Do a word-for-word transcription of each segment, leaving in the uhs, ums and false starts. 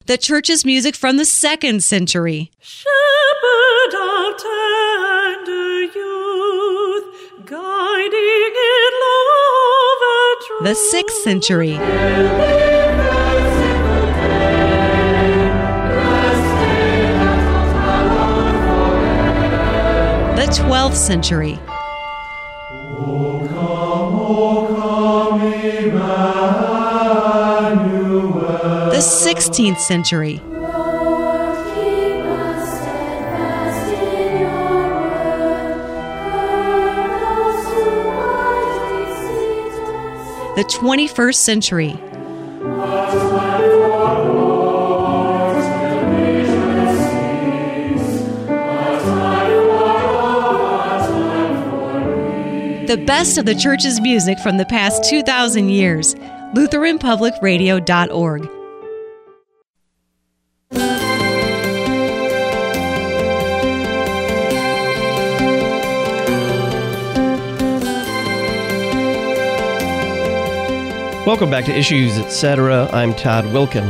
The church's music from the second century. Shepherd of tender youth, guiding in love and truth. The sixth century. The twelfth century. O come, O come, Emmanuel. The sixteenth century. Lord, keep us steadfast in your word. Guide us to wisely seat us. The twenty-first century. The best of the church's music from the past two thousand years. Lutheran Public Radio dot org. Welcome back to Issues, et cetera. I'm Todd Wilkin.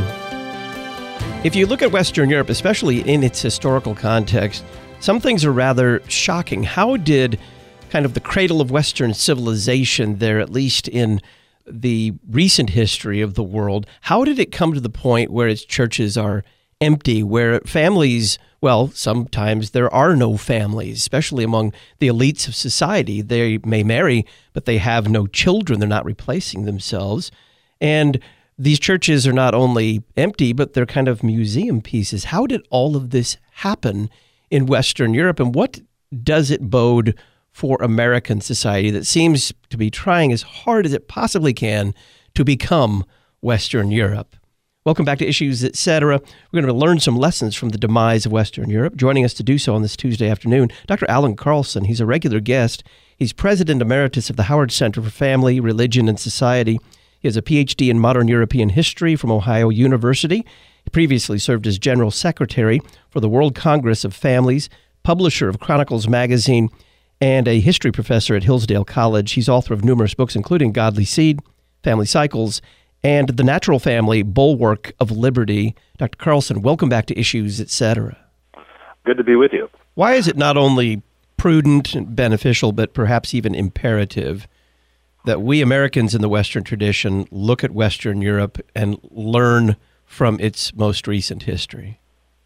If you look at Western Europe, especially in its historical context, some things are rather shocking. How did kind of the cradle of Western civilization there, at least in the recent history of the world, how did it come to the point where its churches are empty, where families, well, sometimes there are no families, especially among the elites of society. They may marry, but they have no children. They're not replacing themselves. And these churches are not only empty, but they're kind of museum pieces. How did all of this happen in Western Europe, and what does it bode for American society that seems to be trying as hard as it possibly can to become Western Europe? Welcome back to Issues, et cetera. We're going to learn some lessons from the demise of Western Europe. Joining us to do so on this Tuesday afternoon, Doctor Alan Carlson. He's a regular guest. He's President Emeritus of the Howard Center for Family, Religion, and Society. He has a P H D in Modern European History from Ohio University. He previously served as General Secretary for the World Congress of Families, publisher of Chronicles Magazine, and a history professor at Hillsdale College. He's author of numerous books, including Godly Seed, Family Cycles, and The Natural Family, Bulwark of Liberty. Doctor Carlson, welcome back to Issues, et cetera. Good to be with you. Why is it not only prudent and beneficial, but perhaps even imperative that we Americans in the Western tradition look at Western Europe and learn from its most recent history?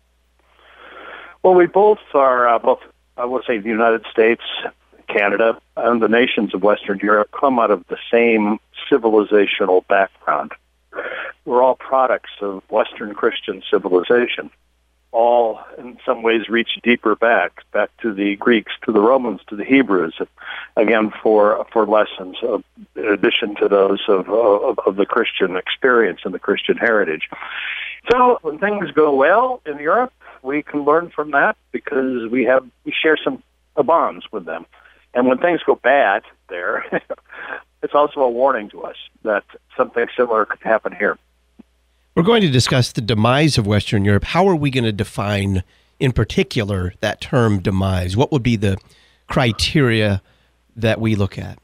Well, we both are, uh, both, I would say the United States, Canada, and the nations of Western Europe come out of the same civilizational background. We're all products of Western Christian civilization. All, in some ways, reach deeper back, back to the Greeks, to the Romans, to the Hebrews, again, for for lessons, of, in addition to those of, of, of the Christian experience and the Christian heritage. So when things go well in Europe, we can learn from that because we have we share some bonds with them. And when things go bad there, it's also a warning to us that something similar could happen here. We're going to discuss the demise of Western Europe. How are we going to define, in particular, that term demise? What would be the criteria that we look at?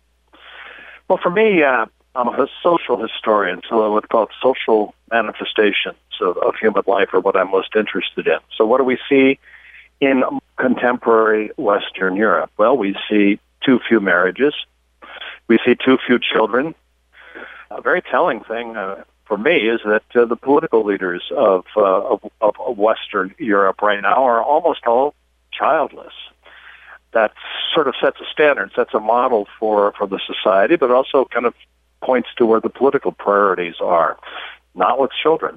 Well, for me, uh, I'm a social historian, so I would call it social manifestations of, of human life are what I'm most interested in. So what do we see in contemporary Western Europe? Well, we see too few marriages. We see too few children. A very telling thing uh, for me is that uh, the political leaders of, uh, of, of Western Europe right now are almost all childless. That sort of sets a standard, sets a model for, for the society, but also kind of points to where the political priorities are, not with children.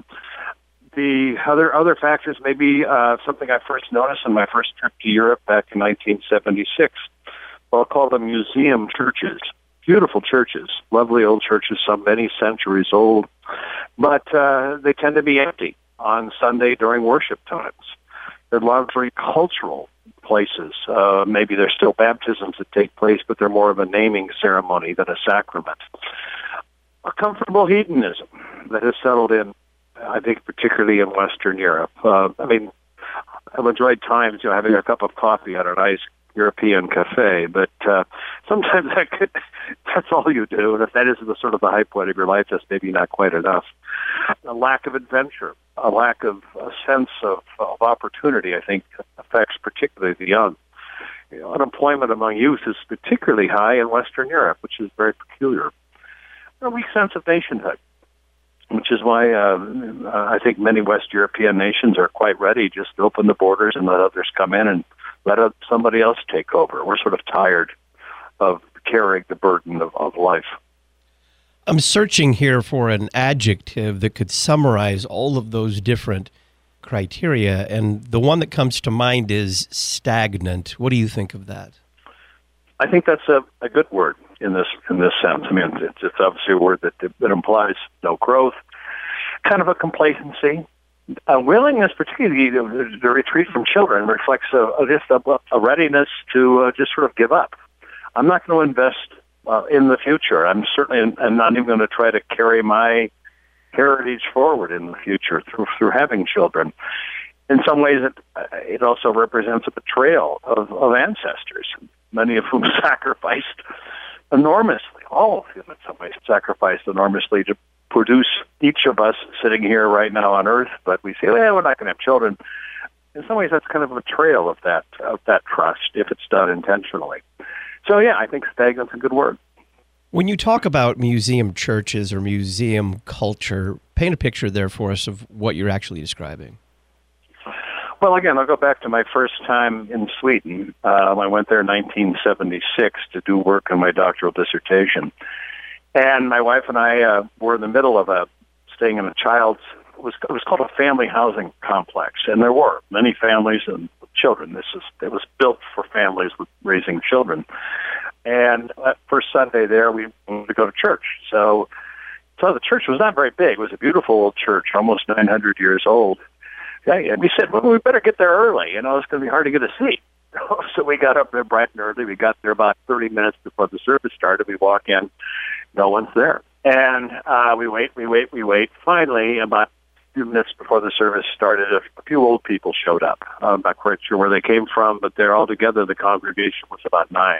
The other other factors may be uh, something I first noticed in my first trip to Europe back in nineteen seventy-six. Well, I'll call them museum churches. Beautiful churches, lovely old churches, some many centuries old, but uh, they tend to be empty on Sunday during worship times. They're largely cultural places. Uh, maybe there's still baptisms that take place, but they're more of a naming ceremony than a sacrament. A comfortable hedonism that has settled in, I think, particularly in Western Europe. Uh, I mean, I've enjoyed times, you know, having a cup of coffee at a nice European cafe, but uh, sometimes that could, that's all you do, and if that isn't the sort of the high point of your life, that's maybe not quite enough. A lack of adventure, a lack of a sense of, of opportunity, I think, affects particularly the young. You know, unemployment among youth is particularly high in Western Europe, which is very peculiar. A weak sense of nationhood, which is why uh, I think many West European nations are quite ready just to open the borders and let others come in and let somebody else take over. We're sort of tired of carrying the burden of, of life. I'm searching here for an adjective that could summarize all of those different criteria, and the one that comes to mind is stagnant. What do you think of that? I think that's a, a good word in this in this sense. I mean, it's, it's obviously a word that, that implies no growth, kind of a complacency. A willingness, particularly to, to retreat from children, reflects a, a, just a, a readiness to uh, just sort of give up. I'm not going to invest uh, in the future. I'm certainly I'm not even going to try to carry my heritage forward in the future through through having children. In some ways, it it also represents a betrayal of, of ancestors, many of whom sacrificed enormously. All of them, in some ways, sacrificed enormously to produce each of us sitting here right now on Earth. But we say, well, we're not going to have children. In some ways, that's kind of a betrayal of that of that trust if it's done intentionally. So, yeah, I think stagnant's a good word. When you talk about museum churches or museum culture, paint a picture there for us of what you're actually describing. Well, again, I'll go back to my first time in Sweden. Um, I went there in nineteen seventy-six to do work on my doctoral dissertation. And my wife and I uh, were in the middle of a staying in a child's, it was, it was called a family housing complex. And there were many families and children. This is It was built for families with raising children. And that first Sunday there, we wanted to go to church. So, so the church was not very big. It was a beautiful old church, almost nine hundred years old. Yeah, and we said, well, we better get there early. You know, it's going to be hard to get a seat. So we got up there bright and early. We got there about thirty minutes before the service started. We walk in, no one's there. And uh, we wait, we wait, we wait. Finally, about a few minutes before the service started, a, a few old people showed up. I'm not quite sure where they came from, but they're all together. The congregation was about nine.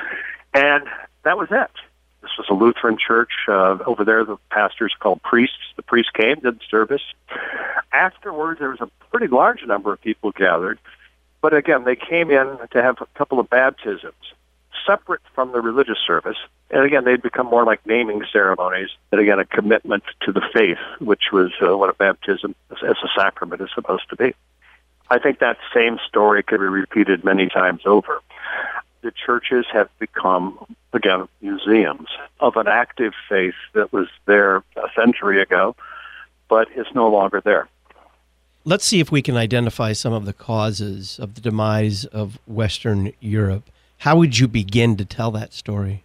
And that was it. This was a Lutheran church. Uh, over there, the pastors called priests. The priest came, did the service. Afterwards, there was a pretty large number of people gathered. But again, they came in to have a couple of baptisms, separate from the religious service. And again, they'd become more like naming ceremonies. And again, a commitment to the faith, which was uh, what a baptism as a sacrament is supposed to be. I think that same story could be repeated many times over. The churches have become, again, museums of an active faith that was there a century ago, but is no longer there. Let's see if we can identify some of the causes of the demise of Western Europe. How would you begin to tell that story?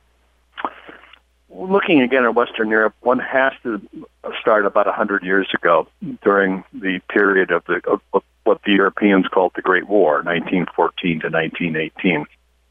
Looking again at Western Europe, one has to start about one hundred years ago during the period of, the, of what the Europeans called the Great War, nineteen fourteen to nineteen eighteen.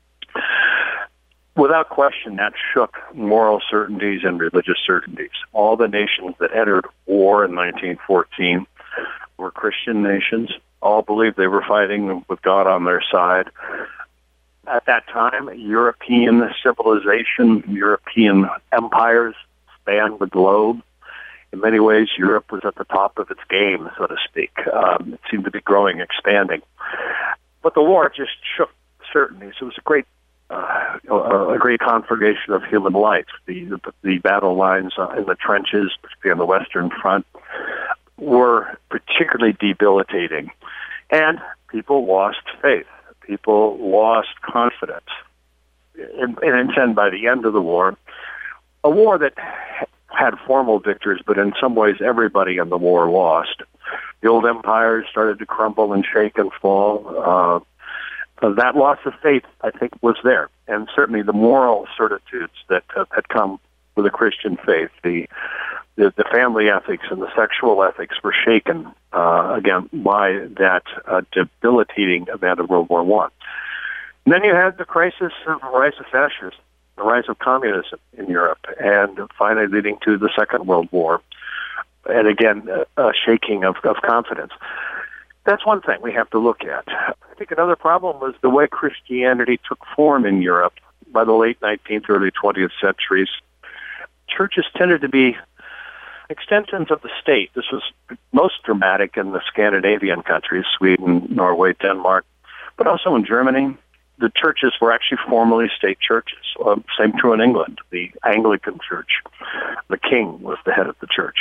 Without question, that shook moral certainties and religious certainties. All the nations that entered war in nineteen fourteen were Christian nations. All believed they were fighting with God on their side. At that time, European civilization, European empires spanned the globe. In many ways, Europe was at the top of its game, so to speak. Um, it seemed to be growing, expanding. But the war just shook certainties. It was a great Uh, a great conflagration of human life. The, the, the battle lines uh, in the trenches, particularly on the Western Front, were particularly debilitating. And people lost faith. People lost confidence. And, and then by the end of the war, a war that had formal victors, but in some ways everybody in the war lost. The old empires started to crumble and shake and fall. Uh, So that loss of faith, I think, was there. And certainly the moral certitudes that uh, had come with the Christian faith, the, the the family ethics and the sexual ethics were shaken, uh, again, by that uh, debilitating event of World War One. And then you had the crisis of the rise of fascism, the rise of communism in Europe, and finally leading to the Second World War. And again, uh, a shaking of, of confidence. That's one thing we have to look at. I think another problem was the way Christianity took form in Europe by the late nineteenth, early twentieth centuries. Churches tended to be, extensions of the state. This was most dramatic in the Scandinavian countries, Sweden, Norway, Denmark, but also in Germany. The churches were actually formally state churches. Uh, same true in England, the Anglican Church. The king was the head of the church.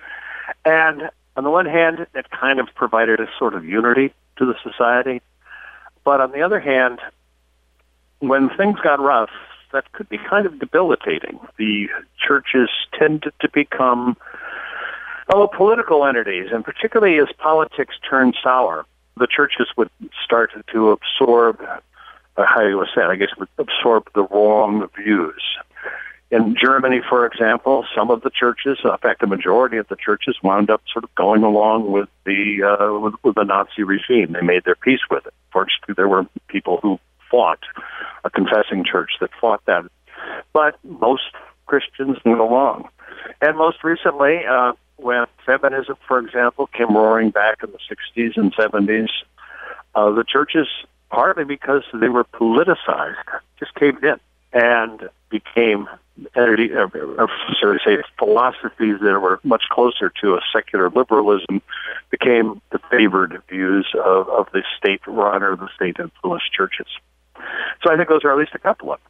And on the one hand, it kind of provided a sort of unity to the society. But on the other hand, when things got rough, that could be kind of debilitating. The churches tended to become, oh, political entities, and particularly as politics turned sour, the churches would start to absorb, uh, how you would say it, I guess, would absorb the wrong views. In Germany, for example, some of the churches, in fact, the majority of the churches, wound up sort of going along with the uh, with, with the Nazi regime. They made their peace with it. Fortunately, there were people who fought, a confessing church that fought that. But most Christians went along. And most recently, uh, when feminism, for example, came roaring back in the sixties and seventies, uh, the churches, partly because they were politicized, just caved in and became entity, or, or sorry to say, philosophies that were much closer to a secular liberalism became the favored views of, of the state-run or the state-influenced churches. So I think those are at least a couple of them.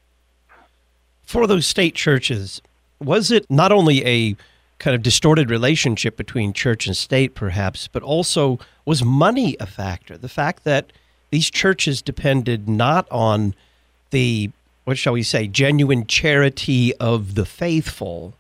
For those state churches, was it not only a kind of distorted relationship between church and state, perhaps, but also was money a factor? The fact that these churches depended not on the, what shall we say, genuine charity of the faithful,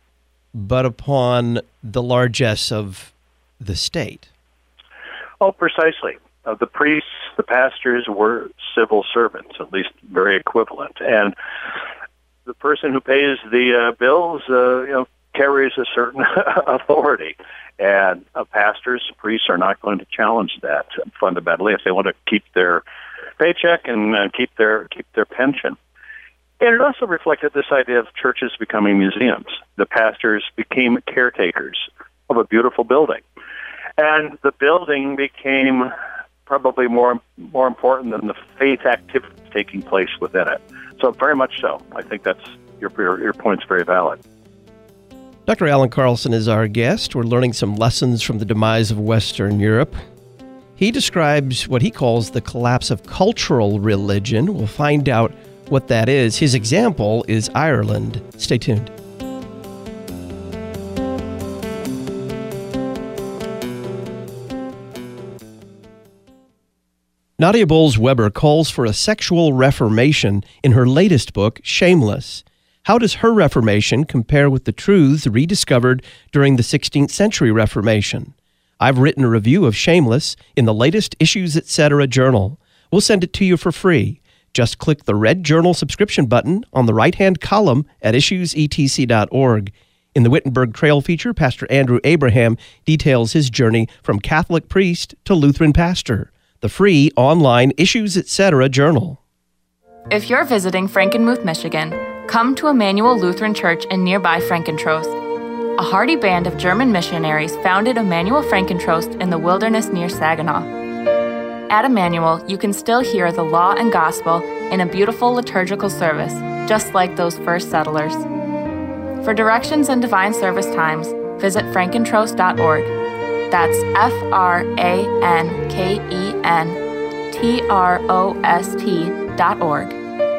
but upon the largesse of the state. Oh, precisely. Uh, the priests, the pastors were civil servants, at least very equivalent. And the person who pays the uh, bills, uh, you know, carries a certain authority. And uh, pastors, priests are not going to challenge that fundamentally if they want to keep their paycheck and uh, keep their keep their pension. And it also reflected this idea of churches becoming museums. The pastors became caretakers of a beautiful building. And the building became probably more more important than the faith activity taking place within it. So very much so. I think that's your your, your point's very valid. Doctor Alan Carlson is our guest. We're learning some lessons from the demise of Western Europe. He describes what he calls the collapse of cultural religion. We'll find out what that is. His example is Ireland. Stay tuned. Nadia Bolz-Weber calls for a sexual reformation in her latest book, Shameless. How does her reformation compare with the truths rediscovered during the sixteenth century Reformation? I've written a review of Shameless in the latest Issues Etc. journal. We'll send it to you for free. Just click the red journal subscription button on the right-hand column at issues e t c dot org. In the Wittenberg Trail feature, Pastor Andrew Abraham details his journey from Catholic priest to Lutheran pastor. The free online Issues Etc. journal. If you're visiting Frankenmuth, Michigan, come to Emmanuel Lutheran Church in nearby Frankentrost. A hardy band of German missionaries founded Emmanuel Frankentrost in the wilderness near Saginaw. At Emmanuel, you can still hear the law and gospel in a beautiful liturgical service, just like those first settlers. For directions and divine service times, visit frankentrost dot org. That's F R A N K E N T R O S T dot org.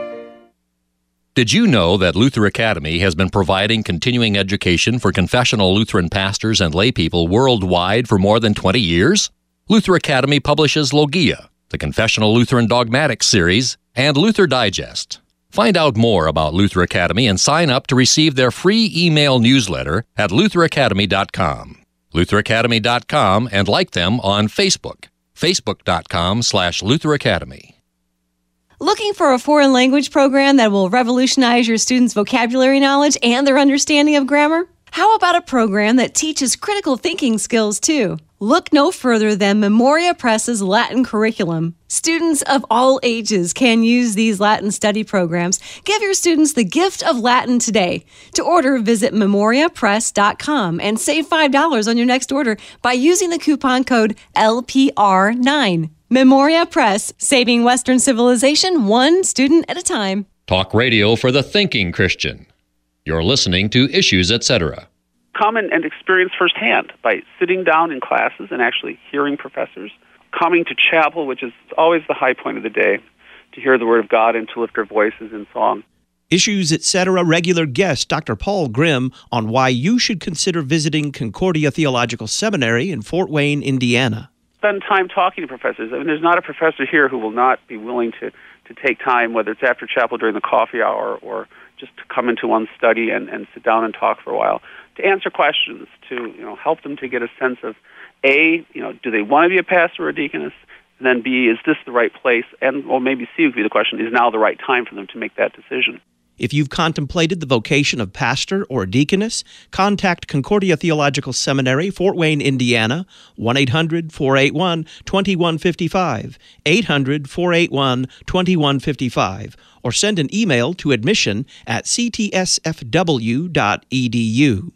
Did you know that Luther Academy has been providing continuing education for confessional Lutheran pastors and laypeople worldwide for more than twenty years? Luther Academy publishes Logia, the Confessional Lutheran Dogmatics series, and Luther Digest. Find out more about Luther Academy and sign up to receive their free email newsletter at luther academy dot com. luther academy dot com and like them on Facebook, facebook dot com slash Luther Academy. Looking for a foreign language program that will revolutionize your students' vocabulary knowledge and their understanding of grammar? How about a program that teaches critical thinking skills too? Look no further than Memoria Press's Latin curriculum. Students of all ages can use these Latin study programs. Give your students the gift of Latin today. To order, visit memoria press dot com and save five dollars on your next order by using the coupon code L P R nine. Memoria Press, saving Western civilization one student at a time. Talk radio for the thinking Christian. You're listening to Issues Etc. come and, and experience firsthand by sitting down in classes and actually hearing professors, coming to chapel, which is always the high point of the day, to hear the Word of God and to lift our voices in song. Issues, et cetera regular guest Doctor Paul Grimm on why you should consider visiting Concordia Theological Seminary in Fort Wayne, Indiana. Spend time talking to professors. I mean, there's not a professor here who will not be willing to, to take time, whether it's after chapel during the coffee hour or just to come into one's study and, and sit down and talk for a while, to answer questions, to you know help them to get a sense of, A, you know, do they want to be a pastor or a deaconess? And then B, is this the right place? And or maybe C would be the question, is now the right time for them to make that decision? If you've contemplated the vocation of pastor or deaconess, contact Concordia Theological Seminary, Fort Wayne, Indiana, one eight hundred, four eight one, two one five five, eight hundred, four eight one, two one five five, or send an email to admission at c t s f w dot e d u.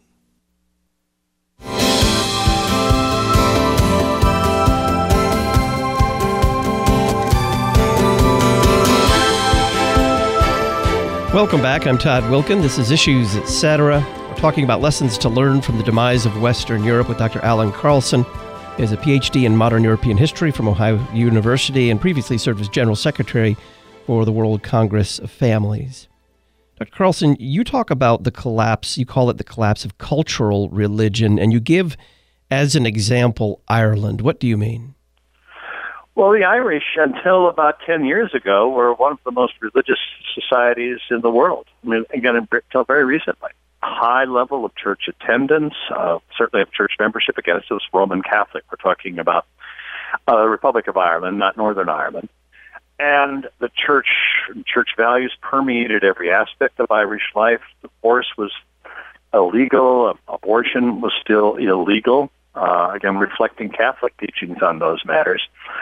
Welcome back. I'm Todd Wilkin. This is Issues, et cetera. We're talking about lessons to learn from the demise of Western Europe with Doctor Alan Carlson. He has a P H D in modern European history from Ohio University and previously served as General Secretary for the World Congress of Families. Doctor Carlson, you talk about the collapse, you call it the collapse of cultural religion, and you give as an example Ireland. What do you mean? Well, the Irish, until about ten years ago, were one of the most religious societies in the world. I mean, again, until very recently. High level of church attendance, uh, certainly of church membership. Again, it's just Roman Catholic. We're talking about uh, the Republic of Ireland, not Northern Ireland. And the church church values permeated every aspect of Irish life. Divorce was illegal. Abortion was still illegal. Uh, again, reflecting Catholic teachings on those matters.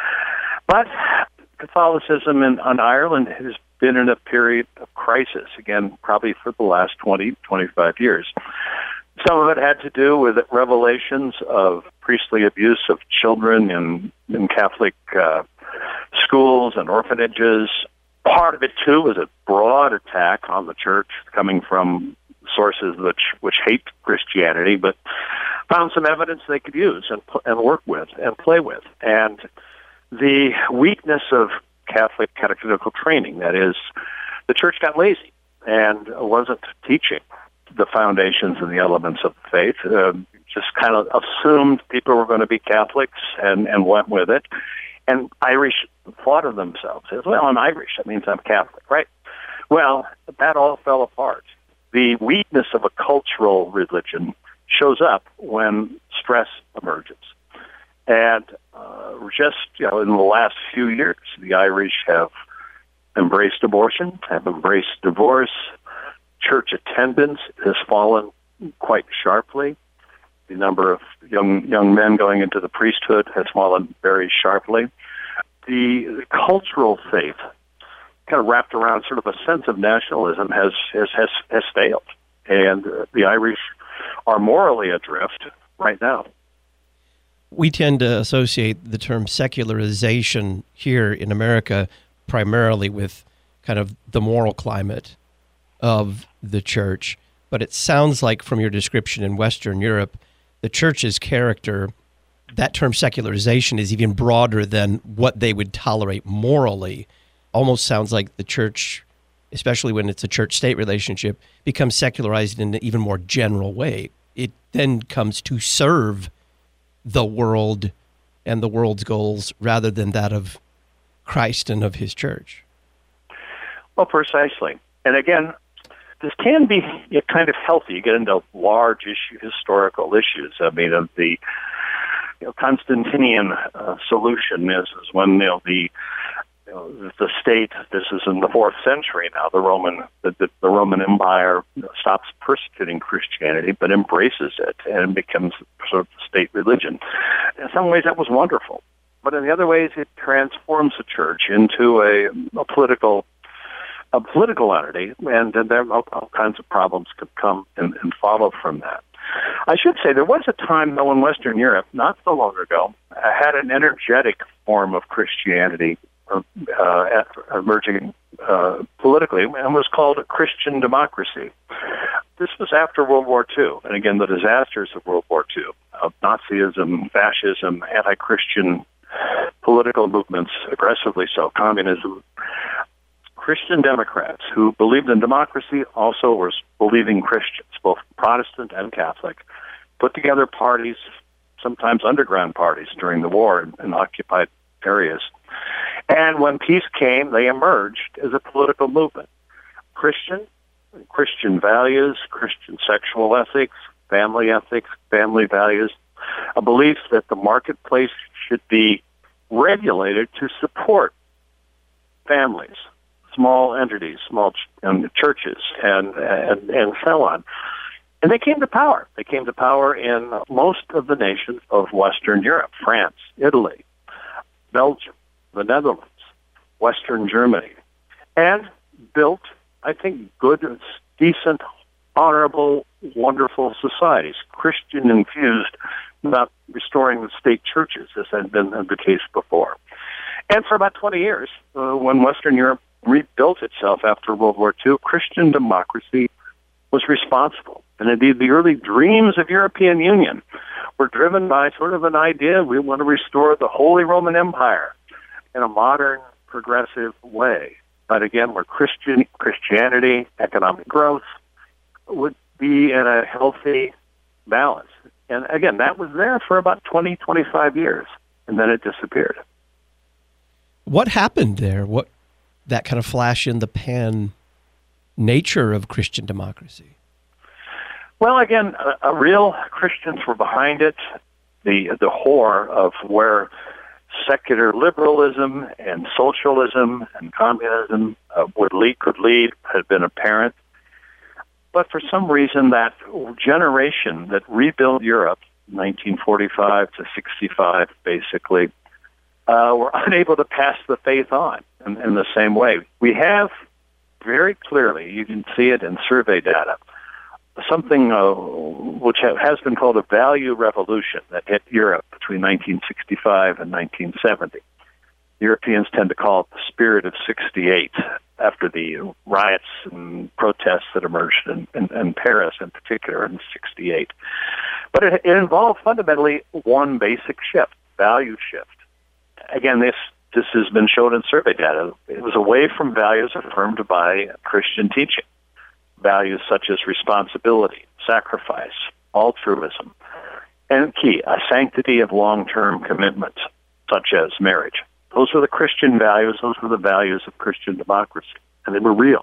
But Catholicism in on Ireland has been in a period of crisis, again, probably for the last twenty, twenty-five years. Some of it had to do with revelations of priestly abuse of children in, in Catholic uh, schools and orphanages. Part of it, too, was a broad attack on the church coming from sources which, which hate Christianity, but found some evidence they could use and, and work with and play with. And the weakness of Catholic catechetical training, that is, the church got lazy and wasn't teaching the foundations and the elements of the faith, uh, just kind of assumed people were going to be Catholics and, and went with it. And Irish thought of themselves as, well, I'm Irish, that means I'm Catholic, right? Well, that all fell apart. The weakness of a cultural religion shows up when stress emerges. And uh, just you know, in the last few years, the Irish have embraced abortion, have embraced divorce. Church attendance has fallen quite sharply. The number of young young men going into the priesthood has fallen very sharply. The, the cultural faith, kind of wrapped around sort of a sense of nationalism, has has has, has failed, and uh, the Irish are morally adrift right now. We tend to associate the term secularization here in America primarily with kind of the moral climate of the church, but it sounds like from your description in Western Europe, the church's character, that term secularization is even broader than what they would tolerate morally. Almost sounds like the church, especially when it's a church-state relationship, becomes secularized in an even more general way. It then comes to serve the world and the world's goals rather than that of Christ and of his church. Well, precisely. And again, this can be you know, kind of healthy. You get into large issue, historical issues. I mean, of the you know, Constantinian uh, solution is, is when you know, the you know, the state. This is in the fourth century now. The Roman the, the, the Roman Empire stops persecuting Christianity, but embraces it and becomes sort of the state religion. In some ways, that was wonderful, but in the other ways, it transforms the church into a, a political. a political entity, and, and there all, all kinds of problems could come and, and follow from that. I should say there was a time, though, in Western Europe, not so long ago, uh, had an energetic form of Christianity uh, emerging uh, politically, and was called a Christian democracy. this was after World War Two. And again, the disasters of World War Two, of Nazism, fascism, anti-Christian political movements, aggressively so, communism. Christian Democrats who believed in democracy also were believing Christians, both Protestant and Catholic, put together parties, sometimes underground parties during the war in, in occupied areas. And when peace came, they emerged as a political movement. Christian, Christian values, Christian sexual ethics, family ethics, family values, a belief that the marketplace should be regulated to support families, small entities, small ch- um, churches, and, and and so on. And they came to power. They came to power in most of the nations of Western Europe, France, Italy, Belgium, the Netherlands, Western Germany, and built, I think, good, decent, honorable, wonderful societies, Christian-infused, not restoring the state churches, as had been the case before. And for about twenty years, uh, when Western Europe rebuilt itself after World War Two, Christian democracy was responsible. And indeed, the early dreams of European Union were driven by sort of an idea: we want to restore the Holy Roman Empire in a modern, progressive way. But again, where Christian Christianity, economic growth would be in a healthy balance. And again, that was there for about twenty, twenty-five years, and then it disappeared. What happened there? What that kind of flash in the pan nature of Christian democracy? Well, again, uh, uh, real Christians were behind it. The the horror of where secular liberalism and socialism and communism uh, would lead could lead had been apparent. But for some reason, that generation that rebuilt Europe, nineteen forty-five to sixty-five, basically, uh, were unable to pass the faith on in, in the same way. We have very clearly, you can see it in survey data, something uh, which has been called a value revolution that hit Europe between nineteen sixty-five and nineteen seventy. Europeans tend to call it the spirit of sixty-eight, after the riots and protests that emerged in, in, in Paris in particular in sixty-eight. But it, it involved fundamentally one basic shift, value shift. Again, this this has been shown in survey data. It was away from values affirmed by Christian teaching, values such as responsibility, sacrifice, altruism, and key, a sanctity of long-term commitment, such as marriage. Those were the Christian values. Those were the values of Christian democracy, and they were real.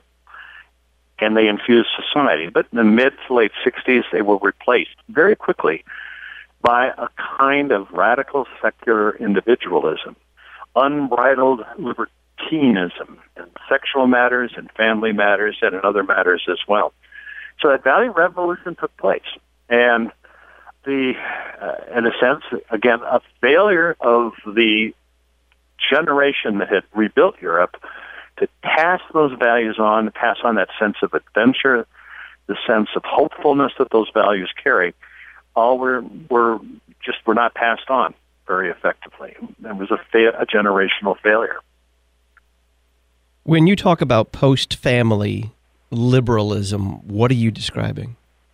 And they infused society. But in the mid to late sixties, they were replaced very quickly by a kind of radical secular individualism, unbridled libertinism in sexual matters and family matters and in other matters as well. So that value revolution took place. And the, uh, in a sense, again, a failure of the generation that had rebuilt Europe to pass those values on, to pass on that sense of adventure, the sense of hopefulness that those values carry, all were were just were not passed on very effectively. There was a, fa- a generational failure. When you talk about post-family liberalism, what are you describing?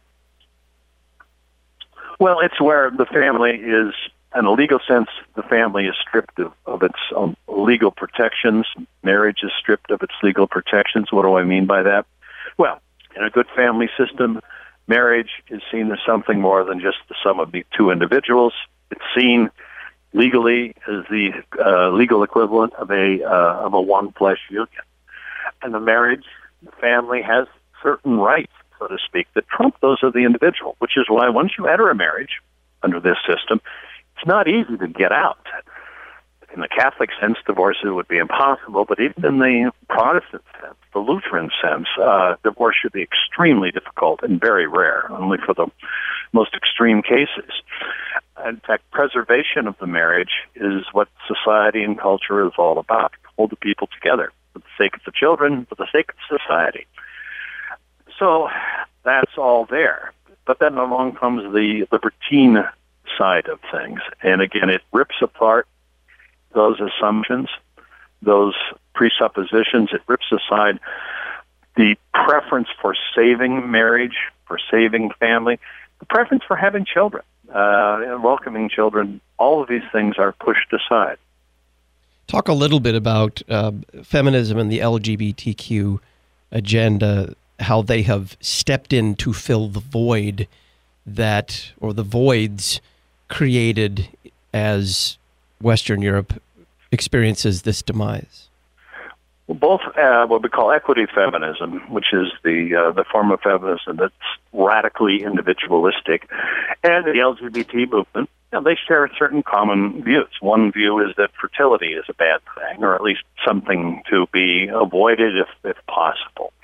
Well, it's where the family is, in a legal sense, the family is stripped of, of its um, legal protections. Marriage is stripped of its legal protections. What do I mean by that? Well, in a good family system, marriage is seen as something more than just the sum of the two individuals. It's seen legally as the uh, legal equivalent of a uh, of a one flesh union. And the marriage, the family has certain rights, so to speak, that trump those of the individual, which is why once you enter a marriage under this system, it's not easy to get out. In the Catholic sense, divorce would be impossible, but even in the Protestant sense, the Lutheran sense, uh, divorce should be extremely difficult and very rare, only for the most extreme cases. In fact, preservation of the marriage is what society and culture is all about, to hold the people together for the sake of the children, for the sake of society. So that's all there. But then along comes the libertine side of things. And again, it rips apart those assumptions, those presuppositions. It rips aside the preference for saving marriage for saving family, the preference for having children, uh, and welcoming children, all of these things are pushed aside. Talk a little bit about uh, feminism and the L G B T Q agenda, how they have stepped in to fill the void that, or the voids created as Western Europe experiences this demise. Well, both uh, what we call equity feminism, which is the uh, the form of feminism that's radically individualistic, and the L G B T movement, you know, they share certain common views. One view is that fertility is a bad thing, or at least something to be avoided if, if possible.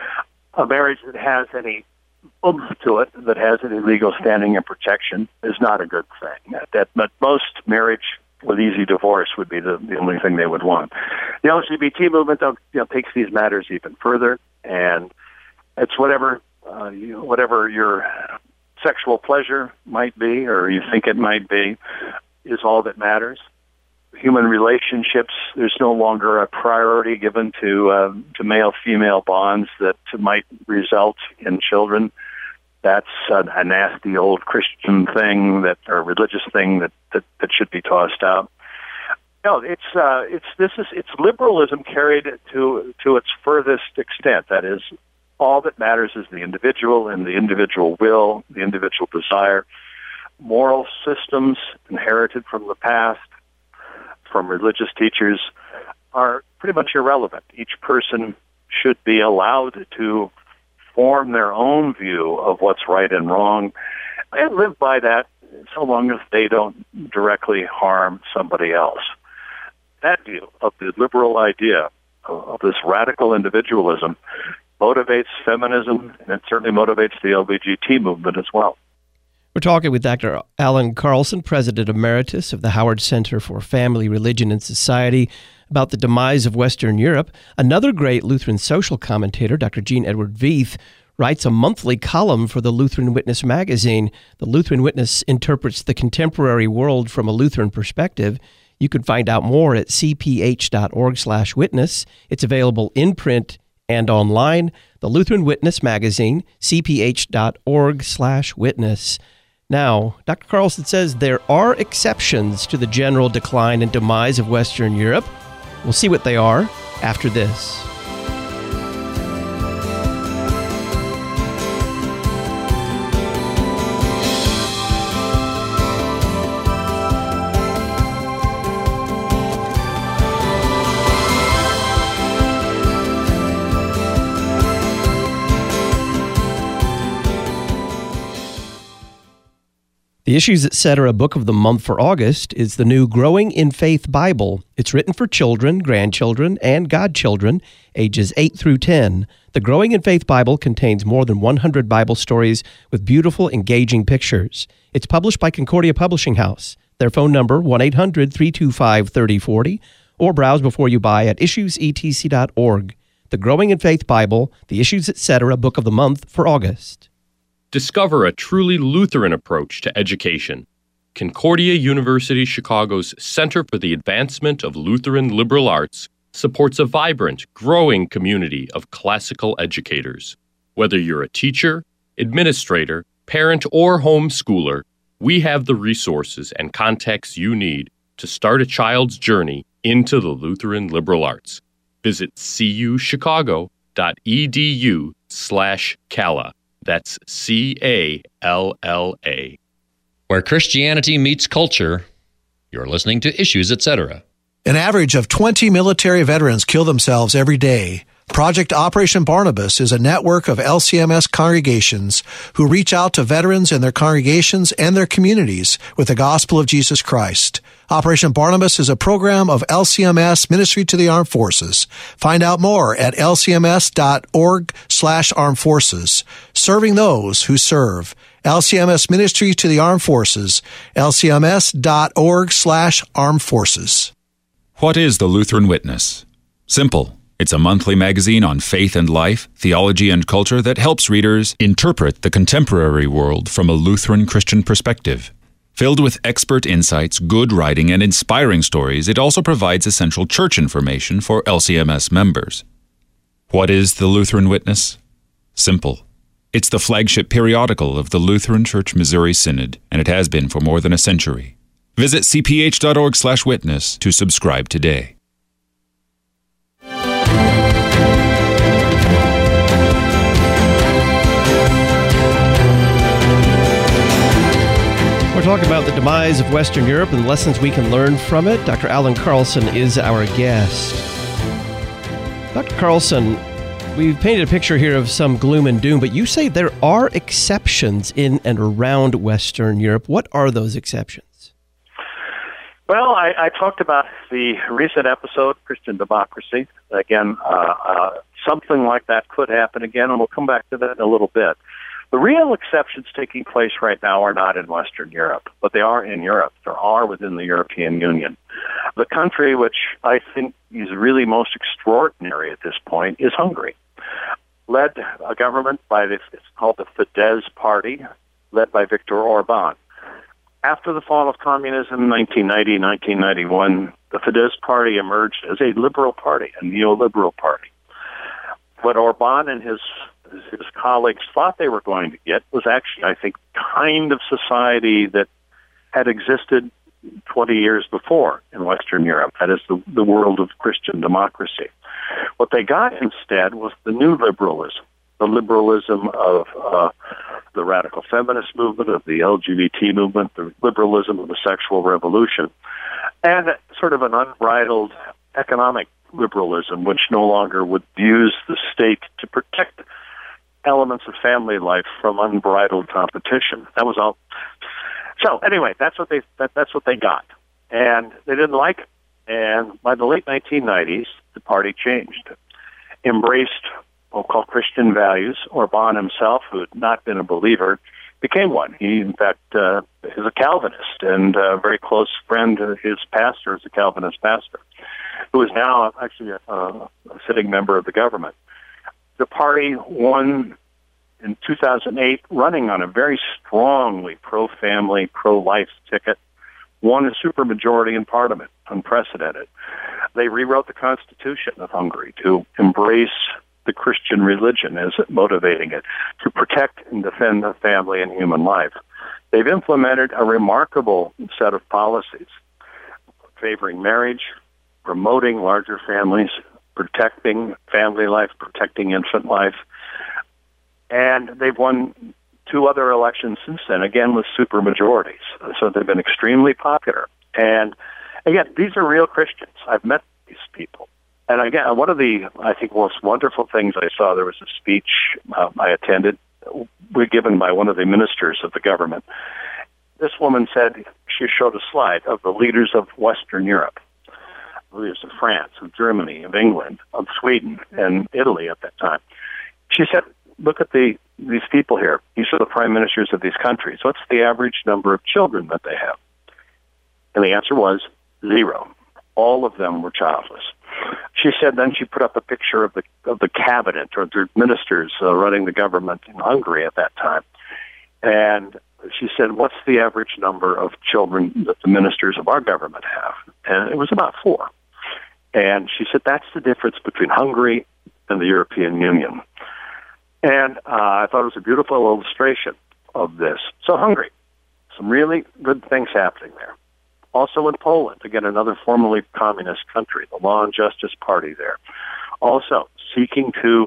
A marriage that has any oomph to it, that has any legal standing and protection, is not a good thing. That, that most marriage with easy divorce would be the, the only thing they would want. The L G B T movement, though, you know, takes these matters even further, and it's whatever uh, you, whatever your sexual pleasure might be, or you think it might be, is all that matters. Human relationships, there's no longer a priority given to uh, to male-female bonds that might result in children. That's a, a nasty old Christian thing that, or religious thing that, that, that should be tossed out. No, it's uh, it's this is it's liberalism carried to to its furthest extent. That is, all that matters is the individual and the individual will, the individual desire. Moral systems inherited from the past, from religious teachers, are pretty much irrelevant. Each person should be allowed to form their own view of what's right and wrong and live by that so long as they don't directly harm somebody else. That view of the liberal idea of, of this radical individualism motivates feminism, and it certainly motivates the L G B T movement as well. We're talking with Doctor Alan Carlson, President Emeritus of the Howard Center for Family, Religion, and Society, about the demise of Western Europe. Another great Lutheran social commentator, Doctor Gene Edward Veith, writes a monthly column for the Lutheran Witness magazine. The Lutheran Witness interprets the contemporary world from a Lutheran perspective. You can find out more at c p h dot org slash witness. It's available in print and online. The Lutheran Witness magazine, c p h dot org slash witness. Now, Doctor Carlson says there are exceptions to the general decline and demise of Western Europe. We'll see what they are after this. The Issues Etc. Book of the Month for August is the new Growing in Faith Bible. It's written for children, grandchildren, and godchildren, ages eight through ten. The Growing in Faith Bible contains more than one hundred Bible stories with beautiful, engaging pictures. It's published by Concordia Publishing House. Their phone number, one eight hundred, three two five, three oh four oh, or browse before you buy at issues e t c dot org. The Growing in Faith Bible, the Issues Etc. Book of the Month for August. Discover a truly Lutheran approach to education. Concordia University Chicago's Center for the Advancement of Lutheran Liberal Arts supports a vibrant, growing community of classical educators. Whether you're a teacher, administrator, parent, or homeschooler, we have the resources and contacts you need to start a child's journey into the Lutheran liberal arts. Visit c u chicago dot e d u slash calla. That's C A L L A. Where Christianity meets culture, you're listening to Issues Etc. An average of twenty military veterans kill themselves every day. Project Operation Barnabas is a network of L C M S congregations who reach out to veterans and their congregations and their communities with the gospel of Jesus Christ. Operation Barnabas is a program of L C M S Ministry to the Armed Forces. Find out more at l c m s dot org slash armed forces. Serving those who serve. L C M S Ministry to the Armed Forces. l c m s dot org slash armed forces. What is the Lutheran Witness? Simple. It's a monthly magazine on faith and life, theology and culture that helps readers interpret the contemporary world from a Lutheran Christian perspective. Filled with expert insights, good writing, and inspiring stories, it also provides essential church information for L C M S members. What is the Lutheran Witness? Simple. It's the flagship periodical of the Lutheran Church Missouri Synod, and it has been for more than a century. Visit c p h dot org slash witness to subscribe today. We're talking about the demise of Western Europe and the lessons we can learn from it. Doctor Alan Carlson is our guest. Doctor Carlson, we've painted a picture here of some gloom and doom, but you say there are exceptions in and around Western Europe. What are those exceptions? Well, I, I talked about the recent episode, Christian democracy. Again, uh, uh, something like that could happen again, and we'll come back to that in a little bit. The real exceptions taking place right now are not in Western Europe, but they are in Europe. There are within the European Union. The country which I think is really most extraordinary at this point is Hungary. Led a government by this, it's called the Fidesz party, led by Viktor Orban. After the fall of communism in nineteen ninety, nineteen ninety-one, the Fidesz party emerged as a liberal party, a neoliberal party. What Orban and his his colleagues thought they were going to get was actually, I think, kind of society that had existed twenty years before in Western Europe. That is the, the world of Christian democracy. What they got instead was the new liberalism, the liberalism of uh, the radical feminist movement, of the L G B T movement, the liberalism of the sexual revolution, and sort of an unbridled economic liberalism, which no longer would use the state to protect elements of family life from unbridled competition. That was all. So anyway, that's what they that, that's what they got, and they didn't like it. And by the late nineteen nineties, the party changed, embraced what we'll call Christian values. Orban himself, who had not been a believer, became one. He, in fact, uh, is a Calvinist and a very close friend of his pastor is a Calvinist pastor, who is now actually a, a sitting member of the government. The party won in two thousand eight, running on a very strongly pro-family, pro-life ticket, won a supermajority in parliament, unprecedented. They rewrote the constitution of Hungary to embrace the Christian religion as motivating it, to protect and defend the family and human life. They've implemented a remarkable set of policies, favoring marriage, promoting larger families, protecting family life, protecting infant life. And they've won two other elections since then, again with supermajorities. So they've been extremely popular. And again, these are real Christians. I've met these people. And again, one of the, I think, most wonderful things I saw, there was a speech um, I attended, given by one of the ministers of the government. This woman said, she showed a slide of the leaders of Western Europe. Leaders of France, of Germany, of England, of Sweden, and Italy at that time. She said, look at the these people here. These are the prime ministers of these countries. What's the average number of children that they have? And the answer was zero. All of them were childless. She said then she put up a picture of the of the cabinet or the ministers uh, running the government in Hungary at that time. And she said, what's the average number of children that the ministers of our government have? And it was about four. And she said, that's the difference between Hungary and the European Union. And uh, I thought it was a beautiful illustration of this. So Hungary, some really good things happening there. Also in Poland, again, another formerly communist country, the Law and Justice Party there. Also seeking to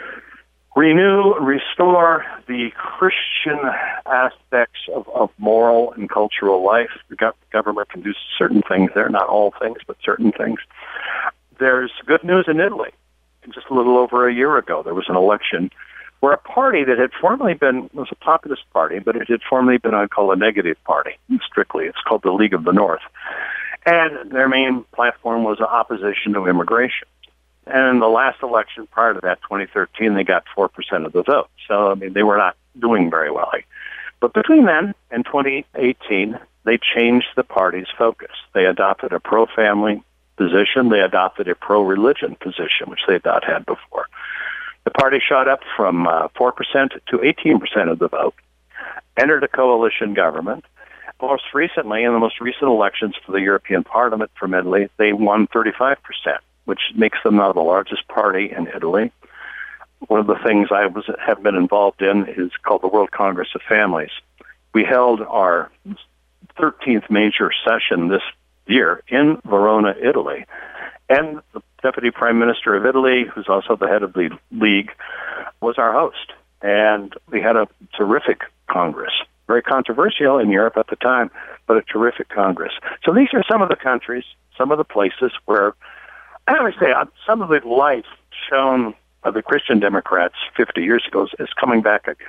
renew and restore the Christian aspects of, of moral and cultural life. The go- government can do certain things there, not all things, but certain things. There's good news in Italy. Just a little over a year ago, there was an election where a party that had formerly been, was a populist party, but it had formerly been, I'd call a negative party, strictly. It's called the League of the North. And their main platform was opposition to immigration. And in the last election prior to that, twenty thirteen, they got four percent of the vote. So, I mean, they were not doing very well. But between then and twenty eighteen, they changed the party's focus. They adopted a pro-family position. They adopted a pro-religion position, which they had not had before. The party shot up from uh, four percent to eighteen percent of the vote, entered a coalition government. Most recently, in the most recent elections for the European Parliament from Italy, they won thirty-five percent, which makes them now the largest party in Italy. one of the things I was have been involved in is called the World Congress of Families. We held our thirteenth major session this year in Verona, Italy. And the Deputy Prime Minister of Italy, who's also the head of the League, was our host. And we had a terrific Congress. Very controversial in Europe at the time, but a terrific Congress. So these are some of the countries, some of the places where, I would say, some of the life shown by the Christian Democrats fifty years ago is coming back again.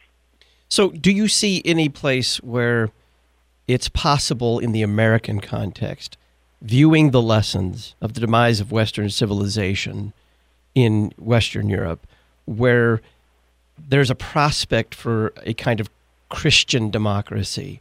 So do you see any place where it's possible in the American context, viewing the lessons of the demise of Western civilization in Western Europe, where there's a prospect for a kind of Christian democracy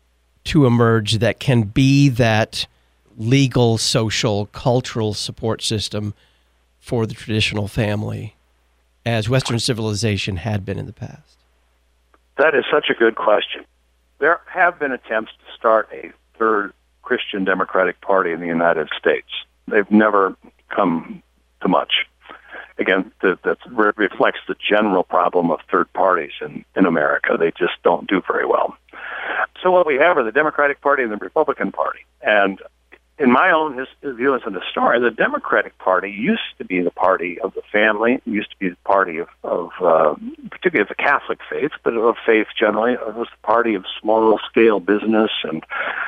to emerge that can be that legal, social, cultural support system for the traditional family, as Western civilization had been in the past? That is such a good question. There have been attempts to start a third Christian Democratic Party in the United States. They've never come to much. Again, that, that reflects the general problem of third parties in, in America. They just don't do very well. So what we have are the Democratic Party and the Republican Party. And in my own his, view as an historian, the Democratic Party used to be the party of the family, used to be the party of, of uh, particularly of the Catholic faith, but of faith generally. It was the party of small-scale business and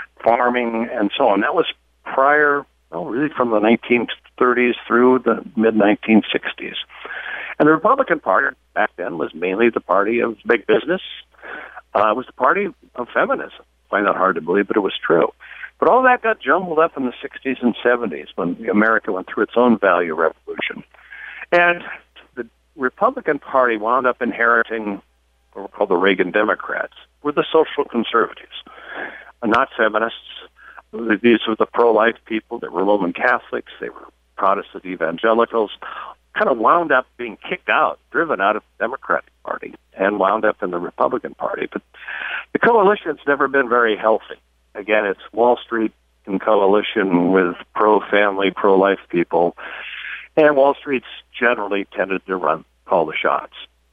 farming and so on. That was prior, well, really from the nineteen thirties through the mid nineteen sixties. And the Republican Party back then was mainly the party of big business. Uh, it was the party of feminism. I find that hard to believe, but it was true. But all that got jumbled up in the sixties and seventies when America went through its own value revolution. And the Republican Party wound up inheriting what were called the Reagan Democrats, were the social conservatives, not feminists. These were the pro-life people. They were Roman Catholics. They were Protestant evangelicals. Kind of wound up being kicked out, driven out of the Democratic Party, and wound up in the Republican Party. But the coalition's never been very healthy. Again, it's Wall Street in coalition with pro-family, pro-life people, and Wall Street's generally tended to run, call the shots.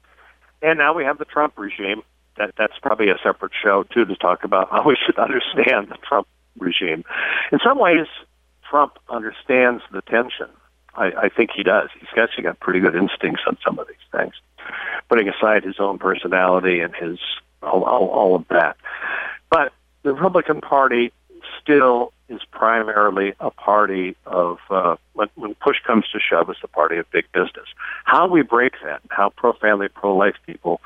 And now we have the Trump regime. That that's probably a separate show, too, to talk about how we should understand the Trump regime. In some ways, Trump understands the tension. I, I think he does. He's actually got pretty good instincts on some of these things, putting aside his own personality and his all, all, all of that. But the Republican Party still is primarily a party of, uh, when, when push comes to shove, it's the party of big business. How we break that, how pro-family, pro-life people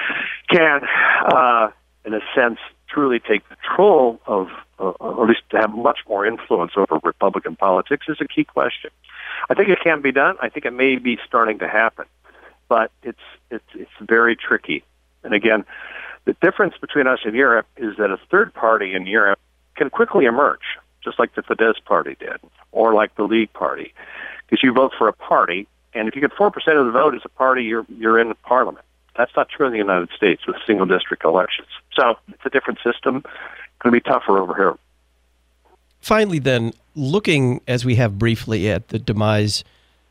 can, uh, in a sense, truly take control of, uh, or at least to have much more influence over Republican politics is a key question. I think it can be done. I think it may be starting to happen, but it's it's it's very tricky. And again, the difference between us and Europe is that a third party in Europe can quickly emerge, just like the Fidesz party did, or like the League party, because you vote for a party, and if you get four percent of the vote as a party, you're you're in the parliament. That's not true in the United States with single district elections. So it's a different system. It's going to be tougher over here. Finally, then, looking as we have briefly at the demise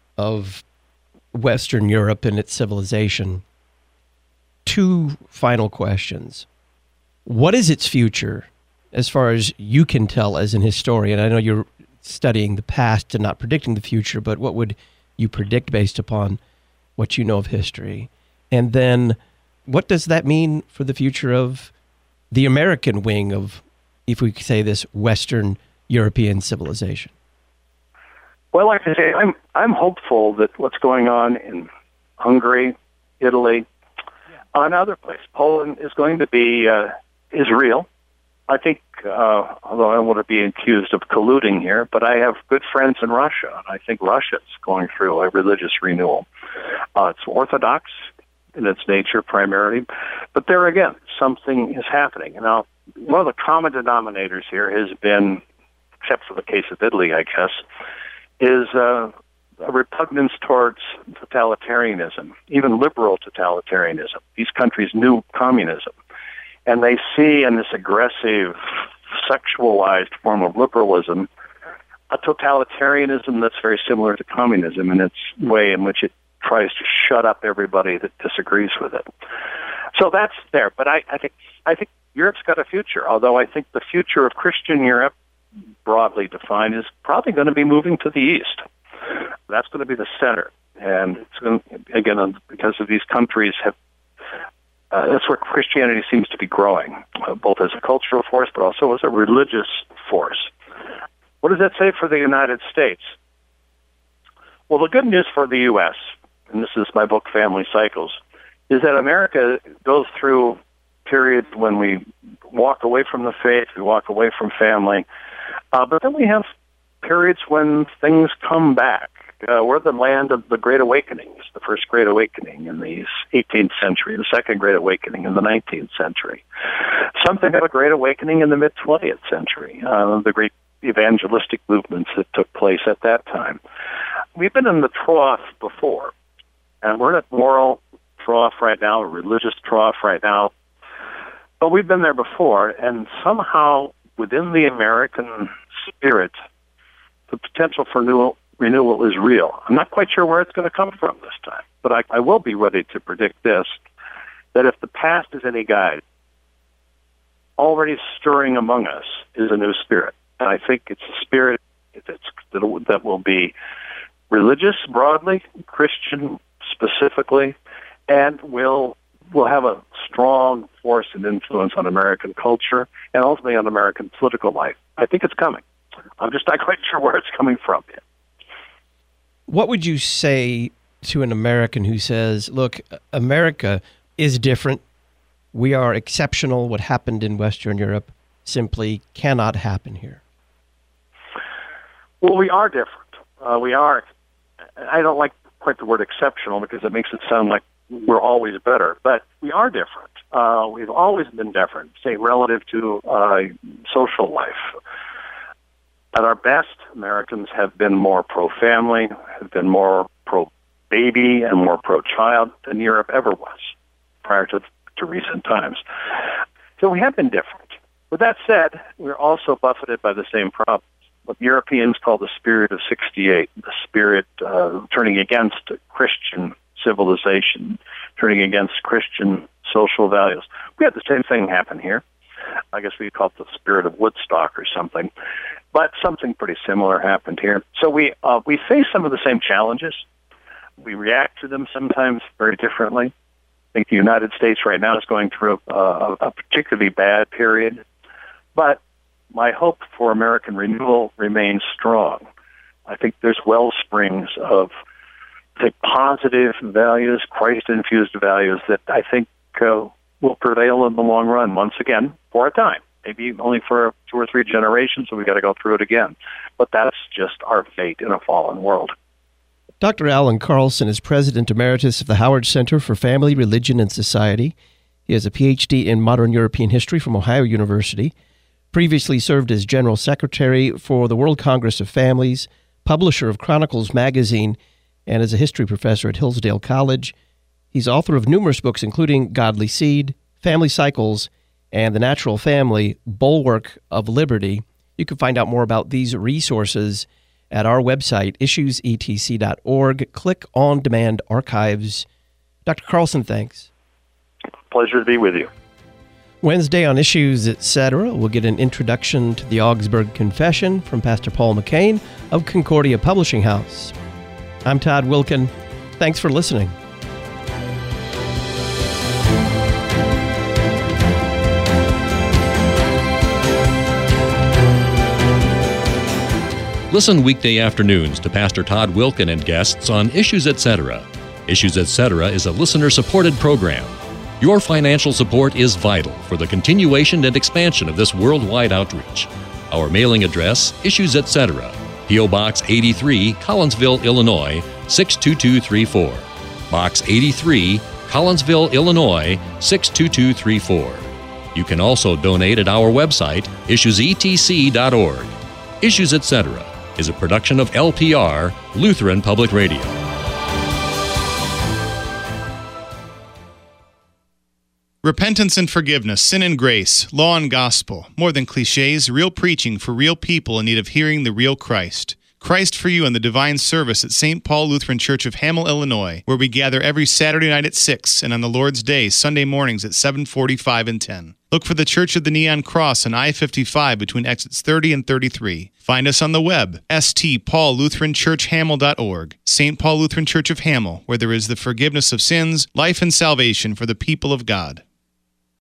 of Western Europe and its civilization, two final questions. What is its future, as far as you can tell as an historian? I know you're studying the past and not predicting the future, but what would you predict based upon what you know of history? And then what does that mean for the future of the American wing of, if we could say this, Western European civilization? Well, like I say, I'm I'm hopeful that what's going on in Hungary, Italy, yeah. and other places, Poland is going to be uh, is real. I think, uh, although I don't want to be accused of colluding here, but I have good friends in Russia, and I think Russia's going through a religious renewal. Uh, it's Orthodox in its nature primarily, but there again, something is happening. Now, one of the common denominators here has been, except for the case of Italy, I guess, is uh, a repugnance towards totalitarianism, even liberal totalitarianism. These countries knew communism, and they see in this aggressive, sexualized form of liberalism a totalitarianism that's very similar to communism in its way in which it tries to shut up everybody that disagrees with it. So that's there. But I, I think I think Europe's got a future, although I think the future of Christian Europe, broadly defined, is probably going to be moving to the east. That's going to be the center. And it's going to, again, because of these countries have, uh, that's where Christianity seems to be growing, uh, both as a cultural force, but also as a religious force. What does that say for the United States? Well, the good news for the U S, and this is my book, Family Cycles, is that America goes through periods when we walk away from the faith, we walk away from family, uh, but then we have periods when things come back. Uh, we're the land of the Great Awakenings, the first Great Awakening in the eighteenth century, the second Great Awakening in the nineteenth century. Something of a Great Awakening in the mid-twentieth century, uh, the great evangelistic movements that took place at that time. We've been in the trough before, and we're in a moral trough right now, a religious trough right now, but we've been there before, and somehow within the American spirit, the potential for renewal, renewal is real. I'm not quite sure where it's going to come from this time, but I, I will be ready to predict this, that if the past is any guide, already stirring among us is a new spirit. And I think it's a spirit that's, that will be religious broadly, Christian specifically, and will will have a strong force and influence on American culture and ultimately on American political life. I think it's coming. I'm just not quite sure where it's coming from yet. What would you say to an American who says, look, America is different. We are exceptional. What happened in Western Europe simply cannot happen here. Well, we are different. Uh, we are. I don't like quite the word exceptional because it makes it sound like we're always better, but we are different. Uh, we've always been different, say, relative to uh, social life. At our best, Americans have been more pro-family, have been more pro-baby and more pro-child than Europe ever was prior to, to recent times. So we have been different. With that said, we're also buffeted by the same problems. What Europeans call the spirit of sixty-eight, the spirit uh, turning against Christian civilization, turning against Christian social values. We had the same thing happen here. I guess we call it the spirit of Woodstock or something. But something pretty similar happened here. So we uh, we face some of the same challenges. We react to them sometimes very differently. I think the United States right now is going through a, a, a particularly bad period. But my hope for American renewal remains strong. I think there's well springs of the positive values, Christ-infused values that I think uh, will prevail in the long run once again for a time. Maybe only for two or three generations, so we got to go through it again. But that's just our fate in a fallen world. Doctor Alan Carlson is President Emeritus of the Howard Center for Family, Religion, and Society. He has a P H D in Modern European History from Ohio University. Previously served as General Secretary for the World Congress of Families, publisher of Chronicles magazine, and as a history professor at Hillsdale College. He's author of numerous books, including Godly Seed, Family Cycles, and The Natural Family, Bulwark of Liberty. You can find out more about these resources at our website, issues e t c dot org. Click On Demand Archives. Doctor Carlson, thanks. Pleasure to be with you. Wednesday on Issues, et cetera, we'll get an introduction to the Augsburg Confession from Pastor Paul McCain of Concordia Publishing House. I'm Todd Wilkin. Thanks for listening. Listen weekday afternoons to Pastor Todd Wilkin and guests on Issues, et cetera. Issues, et cetera is a listener-supported program. Your financial support is vital for the continuation and expansion of this worldwide outreach. Our mailing address, Issues, et cetera, P O. Box eighty-three, Collinsville, Illinois, six two two three four. Box eighty-three, Collinsville, Illinois, six two two three four. You can also donate at our website, issues e t c dot org. Issues, et cetera is a production of L P R, Lutheran Public Radio. Repentance and forgiveness, sin and grace, law and gospel, more than cliches, real preaching for real people in need of hearing the real Christ. Christ for You and the Divine Service at Saint Paul Lutheran Church of Hamel, Illinois, where we gather every Saturday night at six and on the Lord's Day, Sunday mornings at seven forty-five and ten. Look for the Church of the Neon Cross on I fifty-five between exits thirty and thirty-three. Find us on the web, s t paul lutheran church hamel dot org. Saint Paul Lutheran Church of Hamel, where there is the forgiveness of sins, life, and salvation for the people of God.